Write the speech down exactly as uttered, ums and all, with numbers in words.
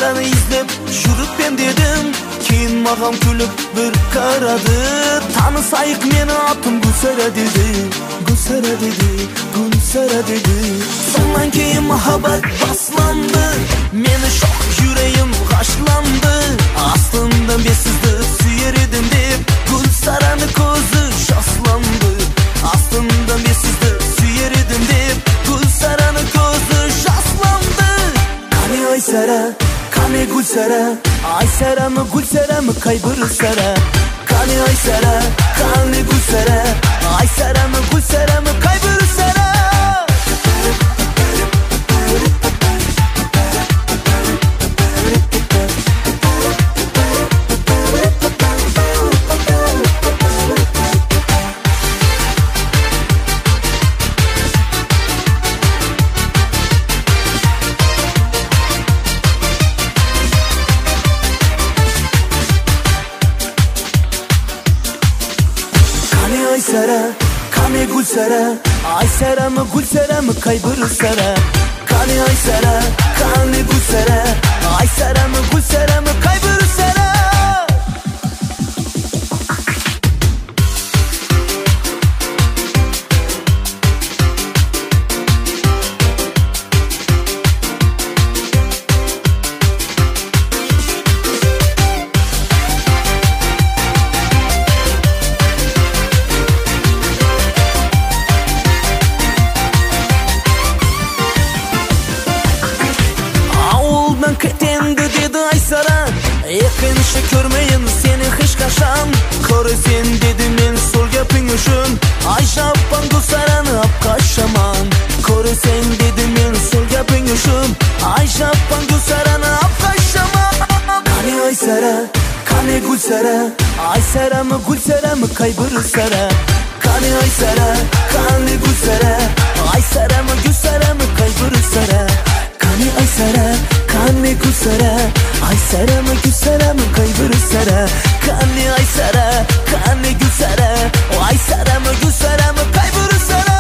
Gülsara'nı izlep жүріп ben dedim. Keyin mağam külüp bir karadı. Tanısayık meni atım Gülsara dedi. Gülsara dedi, Gülsara dedi. Sondan keyin muhabbet baslandı. Meni şok yüreğim kaşlandı. Aslında ben sizdi süyer edim dep Gülsara'nı kozu şaslandı. Aslında ben sizdi süyer edim dep Gülsara'nı kozu şaslandı. Kani Aysara, kani Gülsara, Aysara mı Gülsara mı kaybırı Sara. Kani Aysara, kani Gülsara, Aysara mı Gülsara mı kaybırı Sara. Aysara, kani Gülsara, Aysara mı Gülsara mı kaybırı Sara. Kani Aysara, kani Gülsara, Aysara mı Gülsara mı kaybırı Sara. Ketendi dedi Aysara, yakınışı körmeyin seni hiç kaşan. Korusen dedim men sol gaping üçün, Ayşappan Gülsara'nı ap kaşaman. Korusen dedim men sol gaping üçün, Ayşappan Gülsara'nı ap kaşaman. Kani Aysara, kani Gülsara, Aysara mı Gülsara mı kaybırı Sara. Kani Aysara, kani Gülsara, Aysara mı Gülsara mı kaybırı Sara. Kani Aysara, kani Gülsara, Aysara mı Gülsara mı kaybırı Sara. Kani Aysara, kani Gülsara, Aysara mı Gülsara mı kaybırı Sara.